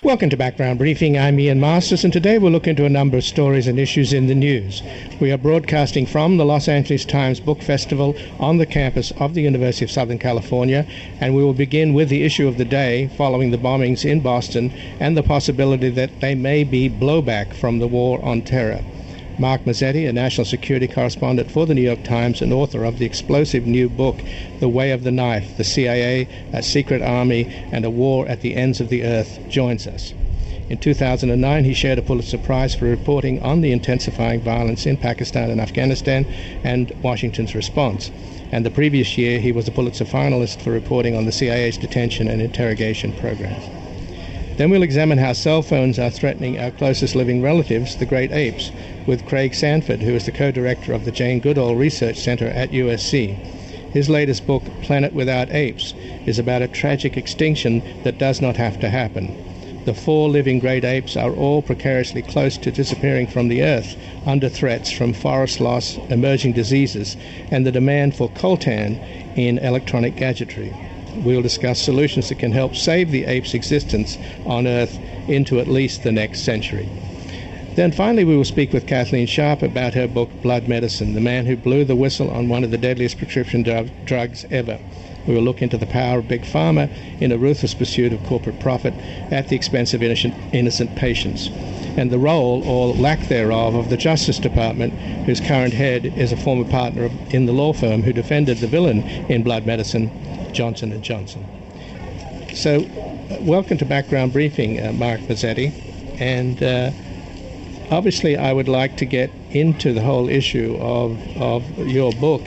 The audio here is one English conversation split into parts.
Welcome to Background Briefing. I'm Ian Masters, and today we'll look into a number of stories and issues in the news. We are broadcasting from the Los Angeles Times Book Festival on the campus of the University of Southern California, and we will begin with the issue of the day following the bombings in Boston and the possibility that they may be blowback from the war on terror. Mark Mazzetti, a national security correspondent for the New York Times and author of the explosive new book, The Way of the Knife, The CIA, a Secret Army, and a War at the Ends of the Earth, joins us. In 2009, he shared a Pulitzer Prize for reporting on the intensifying violence in Pakistan and Afghanistan and Washington's response. And the previous year, he was a Pulitzer finalist for reporting on the CIA's detention and interrogation programs. Then we'll examine how cell phones are threatening our closest living relatives, the great apes, with Craig Sanford, who is the co-director of the Jane Goodall Research Center at USC. His latest book, Planet Without Apes, is about a tragic extinction that does not have to happen. The 4 living great apes are all precariously close to disappearing from the earth under threats from forest loss, emerging diseases, and the demand for coltan in electronic gadgetry. We'll discuss solutions that can help save the ape's existence on Earth into at least the next century. Then finally we will speak with Kathleen Sharp about her book Blood Medicine, the man who blew the whistle on one of the deadliest prescription drugs ever. We will look into the power of Big Pharma in a ruthless pursuit of corporate profit at the expense of innocent patients, and the role, or lack thereof, of the Justice Department, whose current head is a former partner in the law firm who defended the villain in Blood Medicine, Johnson & Johnson. So, welcome to Background Briefing, Mark Mazzetti. And obviously I would like to get into the whole issue of your book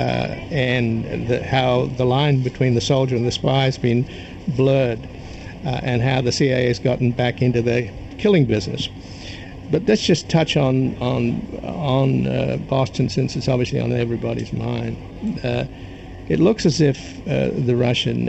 and how the line between the soldier and the spy has been blurred and how the CIA has gotten back into the killing business. But let's just touch on Boston, since it's obviously on everybody's mind. It looks as if the Russian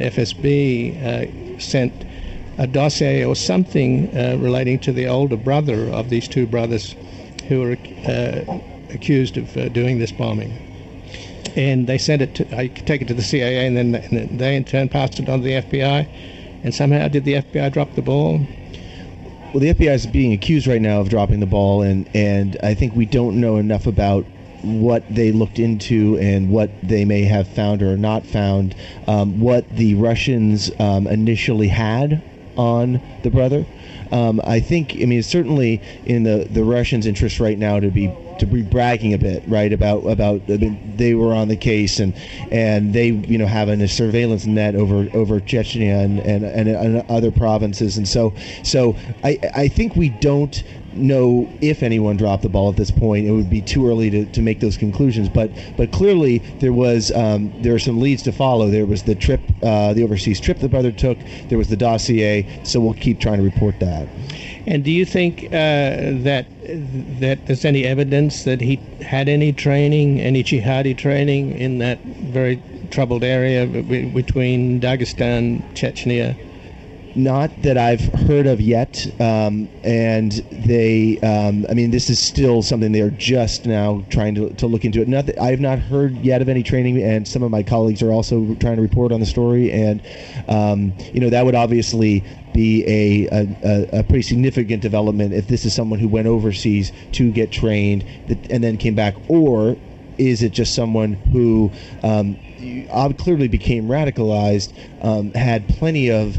FSB sent a dossier or something relating to the older brother of these 2 brothers who were accused of doing this bombing. And they sent it to, I take it to the CIA, and then they in turn passed it on to the FBI. And somehow did the FBI drop the ball? Well, the FBI is being accused right now of dropping the ball, and I think we don't know enough about what they looked into and what they may have found or not found, what the Russians initially had on the brother. I think, it's certainly in the Russians' interest right now to be bragging a bit, right, about they were on the case and they having a surveillance net over Chechnya and other provinces, and so I think we don't know if anyone dropped the ball at this point. It would be too early to make those conclusions, but clearly there are some leads to follow. There was the trip, the overseas trip the brother took. There was the dossier, so we'll keep trying to report that. And do you think that there's any evidence that he had any training, any jihadi training in that very troubled area between Dagestan, Chechnya? Not that I've heard of yet, and they, this is still something they are just now trying to look into it. Not that I've not heard yet of any training, and some of my colleagues are also trying to report on the story, and that would obviously be a pretty significant development if this is someone who went overseas to get trained and then came back, or is it just someone who clearly became radicalized, had plenty of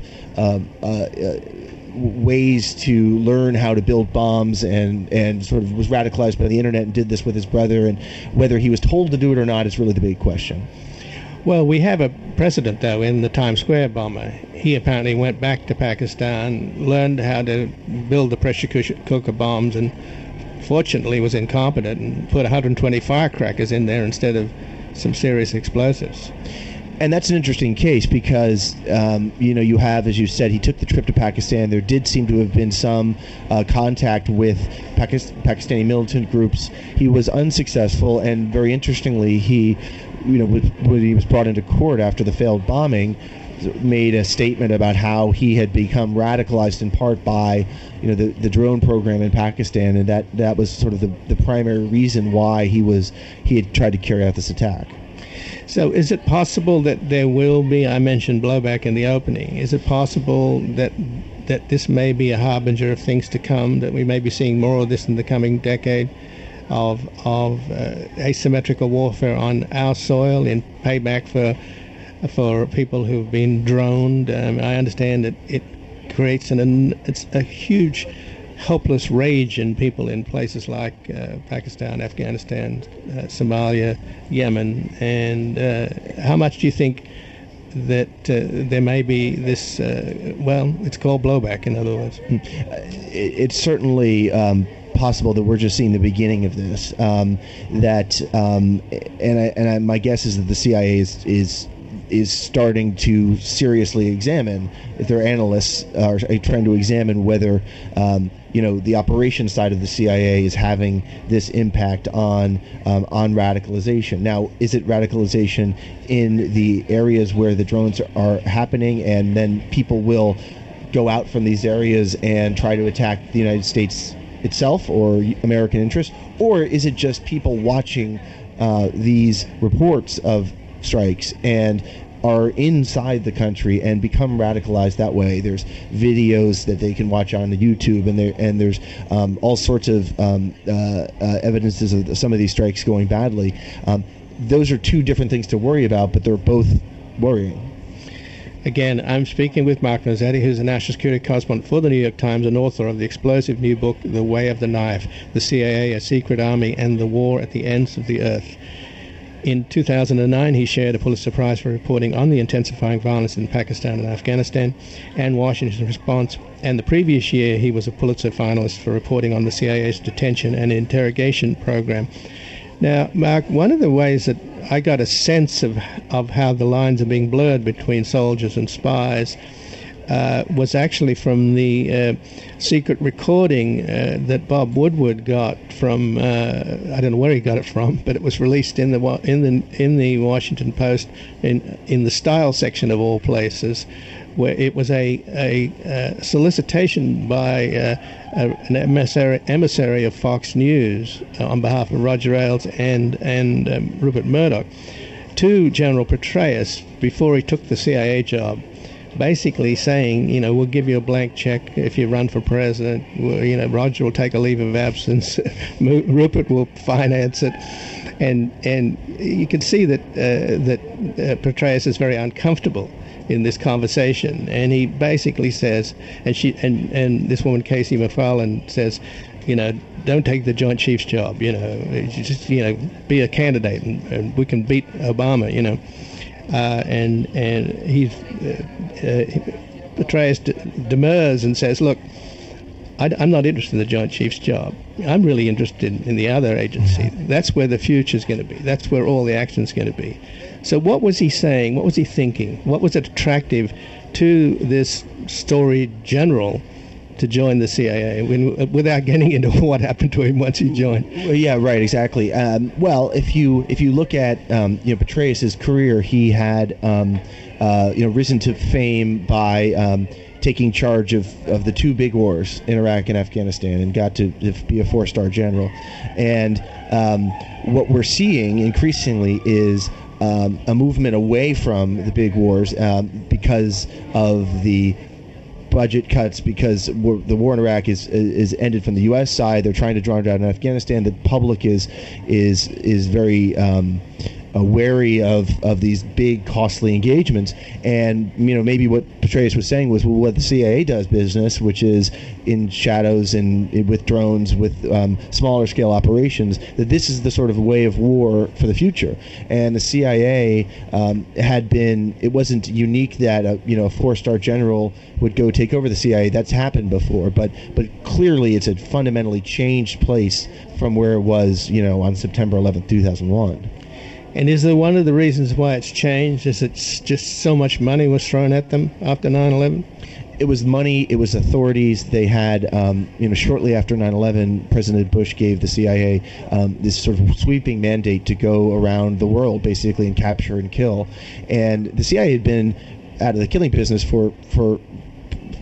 ways to learn how to build bombs and sort of was radicalized by the internet and did this with his brother, and whether he was told to do it or not is really the big question. Well, we have a precedent, though, in the Times Square bomber. He apparently went back to Pakistan, learned how to build the pressure cooker bombs, and fortunately was incompetent and put 120 firecrackers in there instead of some serious explosives. And that's an interesting case because, you have, as you said, he took the trip to Pakistan. There did seem to have been some contact with Pakistani militant groups. He was unsuccessful, and very interestingly, when he was brought into court after the failed bombing, made a statement about how he had become radicalized in part by the drone program in Pakistan, and that was sort of the primary reason why he had tried to carry out this attack. So is it possible that there will be, I mentioned blowback in the opening, is it possible that that this may be a harbinger of things to come, that we may be seeing more of this in the coming decade of asymmetrical warfare on our soil in payback for people who've been droned. I understand that it creates it's a huge helpless rage in people in places like Pakistan, Afghanistan, Somalia, Yemen. And how much do you think that there may be this, it's called blowback, in other words? It's certainly possible that we're just seeing the beginning of this. My guess is that the CIA is starting to seriously examine, if their analysts are trying to examine whether the operations side of the CIA is having this impact on radicalization. Now, is it radicalization in the areas where the drones are happening, and then people will go out from these areas and try to attack the United States itself or American interests? Or is it just people watching these reports of strikes and are inside the country and become radicalized that way? There's videos that they can watch on the YouTube, and there's all sorts of evidences of some of these strikes going badly. Those are two different things to worry about, but they're both worrying. Again, I'm speaking with Mark Nozzetti, who's a national security correspondent for the New York Times and author of the explosive new book, The Way of the Knife, The CIA, A Secret Army, and the War at the Ends of the Earth. In 2009, he shared a Pulitzer Prize for reporting on the intensifying violence in Pakistan and Afghanistan and Washington's response. And the previous year, he was a Pulitzer finalist for reporting on the CIA's detention and interrogation program. Now, Mark, one of the ways that I got a sense of how the lines are being blurred between soldiers and spies was actually from the secret recording that Bob Woodward got from I don't know where he got it from, but it was released in the Washington Post in the style section of all places, where it was a solicitation by an emissary of Fox News on behalf of Roger Ailes and Rupert Murdoch to General Petraeus before he took the CIA job, basically saying, we'll give you a blank check if you run for president. Roger will take a leave of absence. Rupert will finance it, and you can see that Petraeus is very uncomfortable in this conversation, and he basically says, and this woman Casey McFarland says, don't take the Joint Chiefs job. Just be a candidate, and we can beat Obama. And he's Petraeus demurs and says, look, I'm not interested in the Joint Chiefs job. I'm really interested in the other agency. That's where the future's going to be. That's where all the action's going to be. So what was he saying? What was he thinking? What was attractive to this storied general to join the CIA without getting into what happened to him once he joined? Well, yeah, right, exactly. Well, if you look at Petraeus's career, he had risen to fame by taking charge of the two big wars in Iraq and Afghanistan, and got to be a 4-star general. And what we're seeing increasingly is a movement away from the big wars because of the budget cuts, because the war in Iraq is ended from the U.S. side. They're trying to draw down in Afghanistan. The public is very wary of these big, costly engagements. And maybe what Petraeus was saying was, well, what the CIA does business, which is in shadows and with drones, with smaller scale operations, that this is the sort of way of war for the future. And the CIA had been, it wasn't unique that a 4-star general would go take over the CIA. That's happened before, but clearly it's a fundamentally changed place from where it was on September 11th, 2001. And is there one of the reasons why it's changed? Is it just so much money was thrown at them after 9/11? It was money. It was authorities. They had, shortly after 9/11, President Bush gave the CIA this sort of sweeping mandate to go around the world, basically, and capture and kill. And the CIA had been out of the killing business for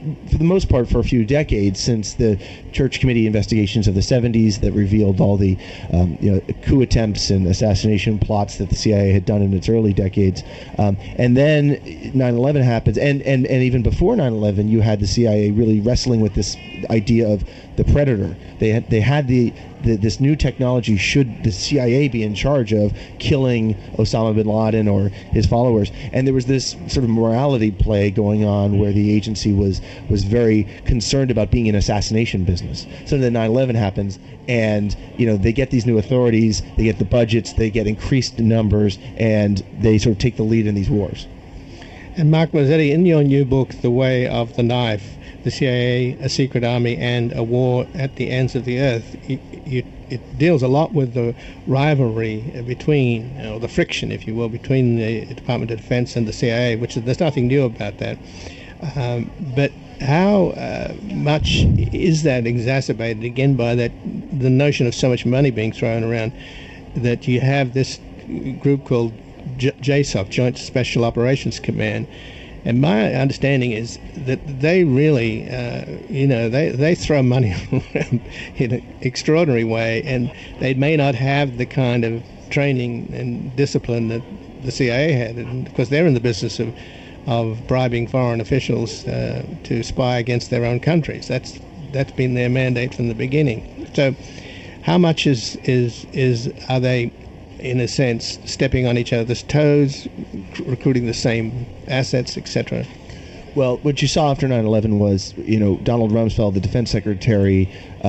for the most part, for a few decades, since the Church Committee investigations of the 70s that revealed all the coup attempts and assassination plots that the CIA had done in its early decades. And then 9/11 happens, and even before 9/11, you had the CIA really wrestling with this idea of the predator. They had this new technology. Should the CIA be in charge of killing Osama bin Laden or his followers? And there was this sort of morality play going on where the agency was very concerned about being an assassination business. So then 9/11 happens, and they get these new authorities, they get the budgets, they get increased numbers, and they sort of take the lead in these wars. And Mark Mazzetti, in your new book, The Way of the Knife, the CIA, a secret army, and a war at the ends of the earth, it deals a lot with the rivalry between, the friction, if you will, between the Department of Defense and the CIA, which there's nothing new about that. But how much is that exacerbated, again, by the notion of so much money being thrown around, that you have this group called JSOC, Joint Special Operations Command, and my understanding is that they really, they throw money around in an extraordinary way, and they may not have the kind of training and discipline that the CIA had, because they're in the business of bribing foreign officials to spy against their own countries. That's been their mandate from the beginning. So, how much are they, in a sense, stepping on each other's toes, recruiting the same assets, etc.? Well, what you saw after 9/11 was, Donald Rumsfeld, the defense secretary,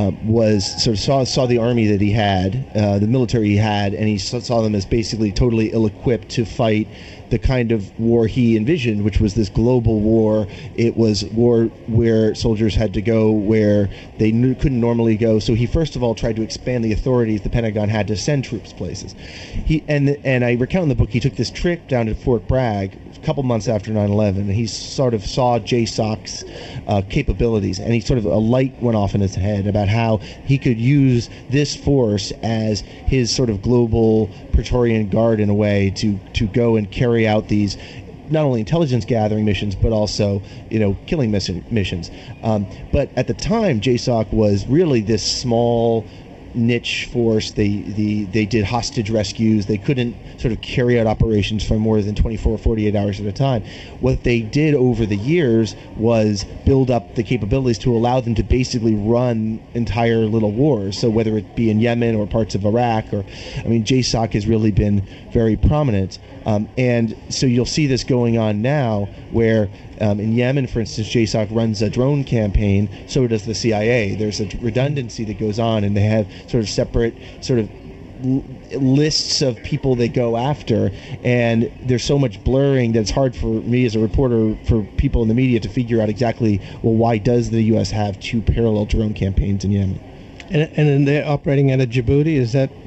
saw the army that he had, the military he had, and he saw them as basically totally ill-equipped to fight the kind of war he envisioned, which was this global war. It was war where soldiers had to go where they couldn't normally go. So he first of all tried to expand the authorities the Pentagon had to send troops places. And I recount in the book, he took this trip down to Fort Bragg a couple months after 9/11, and he sort of saw JSOC's capabilities, and he sort of, a light went off in his head about how he could use this force as his sort of global Praetorian Guard in a way to go and carry out these not only intelligence gathering missions but also killing missions. But at the time, JSOC was really this small niche force. They did hostage rescues. They couldn't sort of carry out operations for more than 24 or 48 hours at a time. What they did over the years was build up the capabilities to allow them to basically run entire little wars. So whether it be in Yemen or parts of Iraq, JSOC has really been very prominent. And so you'll see this going on now where in Yemen, for instance, JSOC runs a drone campaign, so does the CIA. There's a redundancy that goes on, and they have sort of separate sort of lists of people they go after, and there's so much blurring that it's hard for me as a reporter, for people in the media to figure out exactly, well, why does the U.S. have two parallel drone campaigns in Yemen? And they're operating out of Djibouti, is that?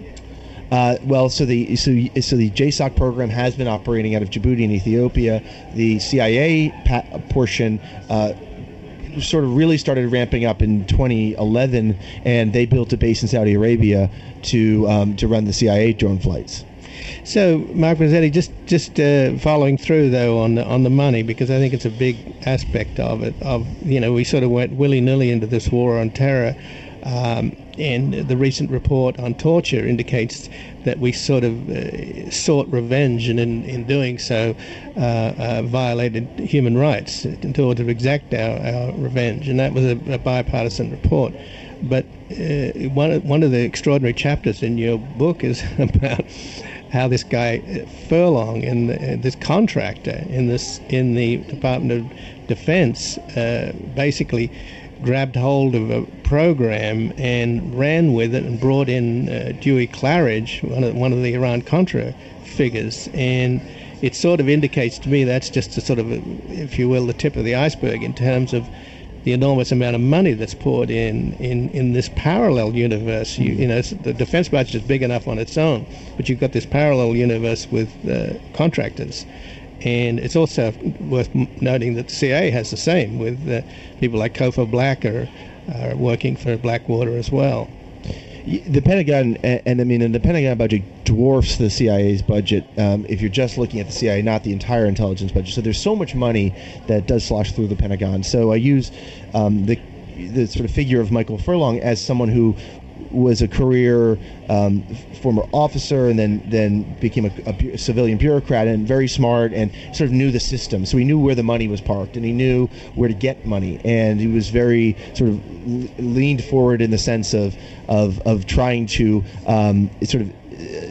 So the JSOC program has been operating out of Djibouti and Ethiopia. The CIA portion sort of really started ramping up in 2011, and they built a base in Saudi Arabia to run the CIA drone flights. So, Mark Mazzetti, just following through though on the money, because I think it's a big aspect of it. We sort of went willy-nilly into this war on terror. And the recent report on torture indicates that we sort of sought revenge, and in doing so violated human rights in order to exact our revenge. And that was a bipartisan report. But one of the extraordinary chapters in your book is about how this guy Furlong, and this contractor in the Department of Defense, basically grabbed hold of a program and ran with it and brought in Dewey Claridge, one of the Iran-Contra figures. And it sort of indicates to me that's just a sort of, if you will, the tip of the iceberg in terms of the enormous amount of money that's poured in this parallel universe. The defense budget is big enough on its own, but you've got this parallel universe with contractors. And it's also worth noting that the CIA has the same, with people like Kofo Black are working for Blackwater as well. The Pentagon, and the Pentagon budget dwarfs the CIA's budget if you're just looking at the CIA, not the entire intelligence budget. So there's so much money that does slosh through the Pentagon. So I use the sort of figure of Michael Furlong as someone who was a career former officer and then became a civilian bureaucrat, and very smart, and sort of knew the system. So he knew where the money was parked, and he knew where to get money, and he was very sort of leaned forward in the sense of trying to sort of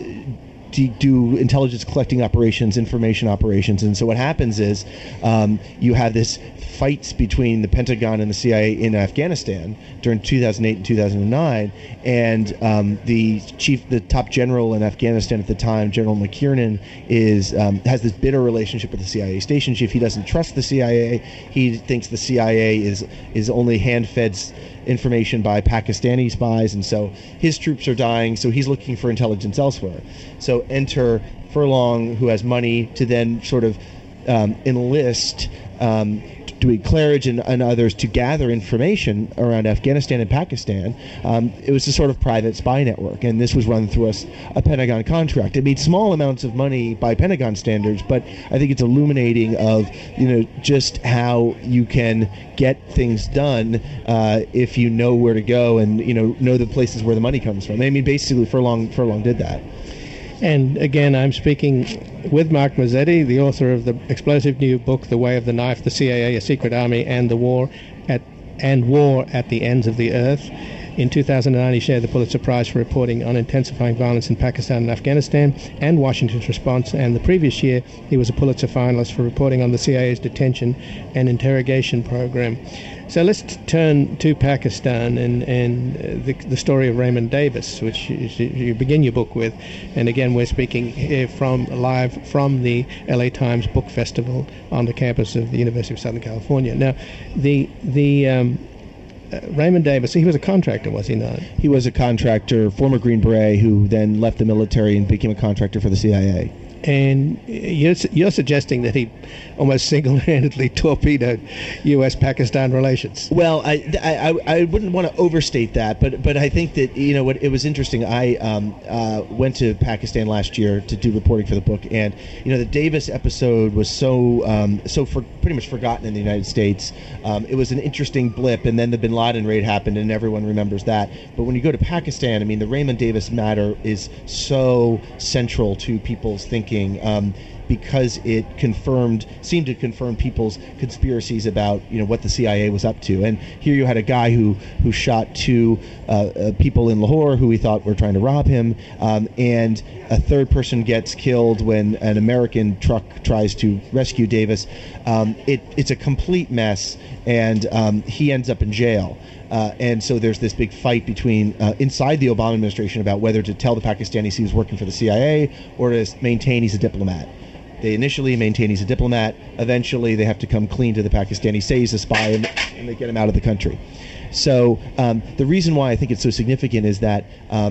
do intelligence collecting operations, information operations. And so what happens is you have this fights between the Pentagon and the CIA in Afghanistan during 2008 and 2009, and the top general in Afghanistan at the time, General McKiernan, has this bitter relationship with the CIA station chief. He doesn't trust the CIA. He thinks the CIA is only hand-fed information by Pakistani spies, and so his troops are dying, so he's looking for intelligence elsewhere. So enter Furlong, who has money to then sort of enlist Dewey Claridge and others to gather information around Afghanistan and Pakistan. It was a sort of private spy network, and this was run through a Pentagon contract. It made small amounts of money by Pentagon standards, but I think it's illuminating of just how you can get things done if you know where to go and know the places where the money comes from. I mean, basically, Furlong did that. And again, I'm speaking with Mark Mazzetti, the author of the explosive new book, The Way of the Knife, The CIA, A Secret Army, and War at the Ends of the Earth. In 2009, he shared the Pulitzer Prize for reporting on intensifying violence in Pakistan and Afghanistan and Washington's response. And the previous year, he was a Pulitzer finalist for reporting on the CIA's detention and interrogation program. So let's turn to Pakistan and the story of Raymond Davis, which you begin your book with. And again, we're speaking here live from the LA Times Book Festival on the campus of the University of Southern California. Now, Raymond Davis, he was a contractor, was he not? He was a contractor, former Green Beret, who then left the military and became a contractor for the CIA. And you're suggesting that he almost single-handedly torpedoed U.S.-Pakistan relations. Well, I wouldn't want to overstate that, but I think that what it was interesting. I went to Pakistan last year to do reporting for the book, and the Davis episode was pretty much forgotten in the United States. It was an interesting blip, and then the Bin Laden raid happened, and everyone remembers that. But when you go to Pakistan, I mean, the Raymond Davis matter is so central to people's thinking. Because it seemed to confirm people's conspiracies about what the CIA was up to. And here you had a guy who shot two people in Lahore who he thought were trying to rob him, and a third person gets killed when an American truck tries to rescue Davis. It's a complete mess, and he ends up in jail. And so there's this big fight between inside the Obama administration about whether to tell the Pakistanis he was working for the CIA or to maintain he's a diplomat. They initially maintain he's a diplomat. Eventually, they have to come clean to the Pakistanis, say he's a spy, and they get him out of the country. So the reason why I think it's so significant is that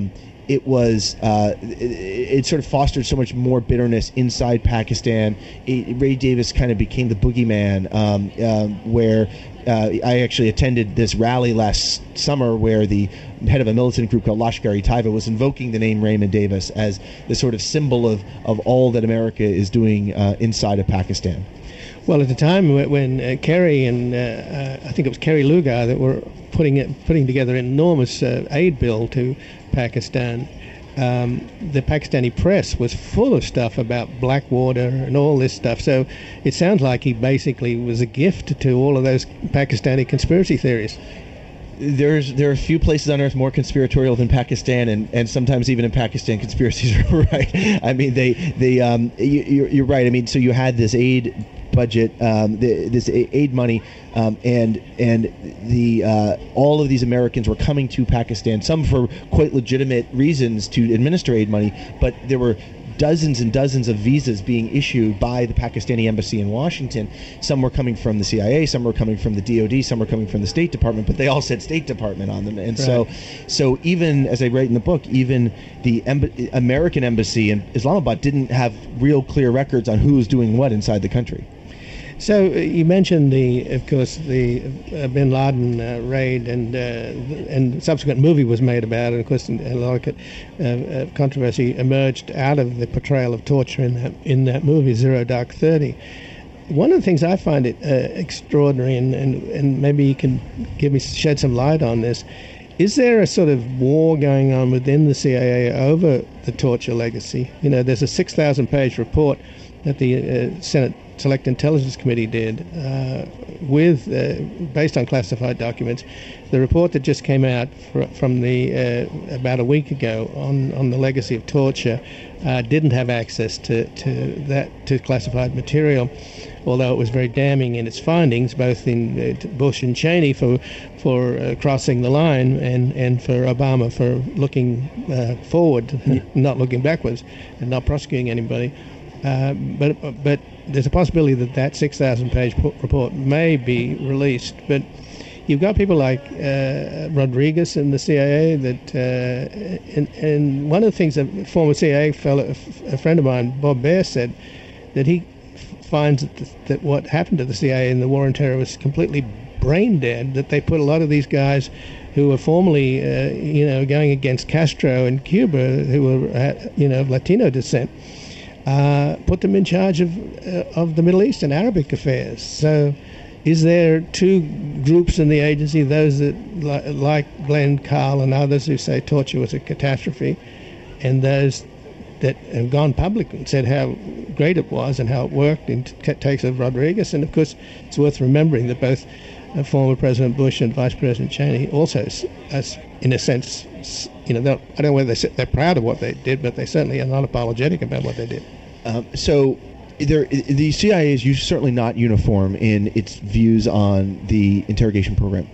it sort of fostered so much more bitterness inside Pakistan. Ray Davis kind of became the boogeyman, where I actually attended this rally last summer where the head of a militant group called Lashkar-e-Taiba was invoking the name Raymond Davis as the sort of symbol of all that America is doing inside of Pakistan. Well, at the time when Kerry and I think it was Kerry Lugar that were putting together an enormous aid bill to Pakistan, the Pakistani press was full of stuff about Blackwater and all this stuff. So it sounds like he basically was a gift to all of those Pakistani conspiracy theories. There are a few places on earth more conspiratorial than Pakistan, and sometimes even in Pakistan, conspiracies are right. I mean, you're right. I mean, so you had this aid budget, this aid money, and all of these Americans were coming to Pakistan, some for quite legitimate reasons to administer aid money, but there were dozens and dozens of visas being issued by the Pakistani embassy in Washington. Some were coming from the CIA, some were coming from the DOD, some were coming from the State Department, but they all said State Department on them. And right. So even, as I write in the book, even the American embassy in Islamabad didn't have real clear records on who was doing what inside the country. So you mentioned of course, the Bin Laden raid, and subsequent movie was made about it. Of course, a lot of controversy emerged out of the portrayal of torture in that movie, Zero Dark 30. One of the things I find it extraordinary, and maybe you can shed some light on this. Is there a sort of war going on within the CIA over the torture legacy? You know, there's a 6,000-page report that the Senate Select Intelligence Committee did based on classified documents. The report that just came out from about a week ago on the legacy of torture didn't have access to classified material, although it was very damning in its findings, both in Bush and Cheney for crossing the line, and for Obama for looking forward, not looking backwards, and not prosecuting anybody. But there's a possibility that 6,000-page report may be released. But you've got people like Rodriguez in the CIA and one of the things that former CIA a friend of mine, Bob Baer, said, that he finds that what happened to the CIA in the war on terror was completely brain dead, that they put a lot of these guys who were formerly going against Castro in Cuba, who were of Latino descent, put them in charge of the Middle East and Arabic affairs. So is there two groups in the agency, those that like Glenn Carl and others who say torture was a catastrophe, and those that have gone public and said how great it was and how it worked in takes of Rodriguez? And of course it's worth remembering that both former President Bush and Vice President Cheney also, as in a sense, I don't know whether they're proud of what they did, but they certainly are not apologetic about what they did. So the CIA is certainly not uniform in its views on the interrogation program.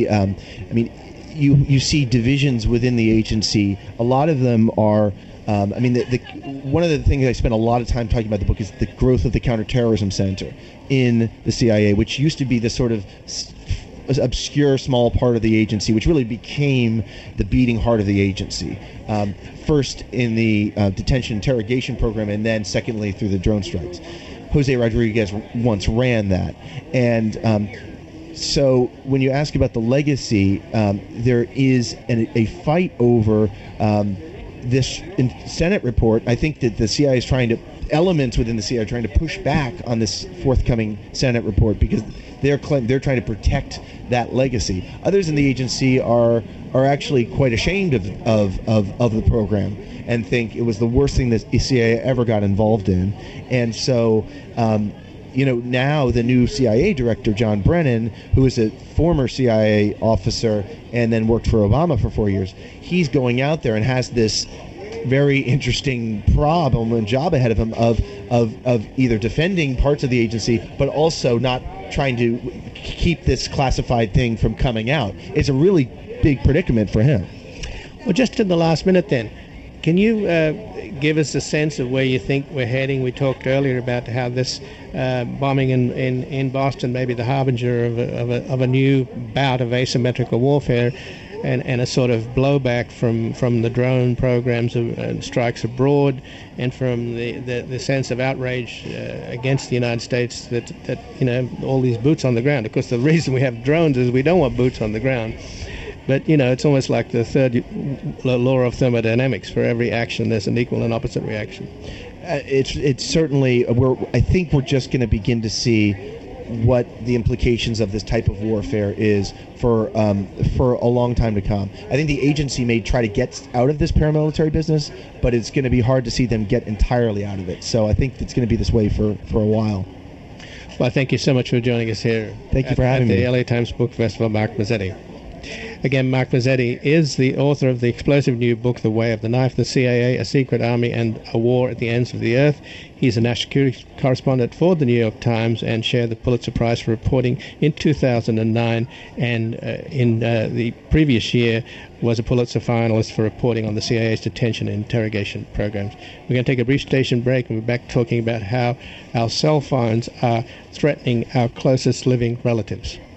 You see divisions within the agency. A lot of them are. One of the things I spent a lot of time talking about in the book is the growth of the Counterterrorism Center in the CIA, which used to be this sort of obscure small part of the agency, which really became the beating heart of the agency. First in the detention interrogation program, and then secondly through the drone strikes. Jose Rodriguez once ran that. And so when you ask about the legacy, there is a fight over this Senate report. I think that the CIA is elements within the CIA are trying to push back on this forthcoming Senate report because they're trying to protect that legacy. Others in the agency are actually quite ashamed of the program and think it was the worst thing that the CIA ever got involved in. And so now the new CIA director, John Brennan, who is a former CIA officer and then worked for Obama for 4 years, he's going out there and has this very interesting problem and job ahead of him of either defending parts of the agency, but also not trying to keep this classified thing from coming out. It's a really big predicament for him. Well, just in the last minute then, can you give us a sense of where you think we're heading? We talked earlier about how this bombing in Boston may be the harbinger of a new bout of asymmetrical warfare, and a sort of blowback from the drone programs and strikes abroad, and from the sense of outrage against the United States that all these boots on the ground. Of course, the reason we have drones is we don't want boots on the ground. But, it's almost like the third law of thermodynamics. For every action, there's an equal and opposite reaction. It's certainly, I think we're just going to begin to see what the implications of this type of warfare is for a long time to come. I think the agency may try to get out of this paramilitary business, but it's going to be hard to see them get entirely out of it. So I think it's going to be this way for a while. Well, thank you so much for joining us here. Thank you for having me. At the LA Times Book Festival, Mark Mazzetti. Again, Mark Mazzetti is the author of the explosive new book, The Way of the Knife, The CIA, A Secret Army, and a War at the Ends of the Earth. He's a national security correspondent for the New York Times and shared the Pulitzer Prize for reporting in 2009, and in the previous year was a Pulitzer finalist for reporting on the CIA's detention and interrogation programs. We're going to take a brief station break, and we're back talking about how our cell phones are threatening our closest living relatives.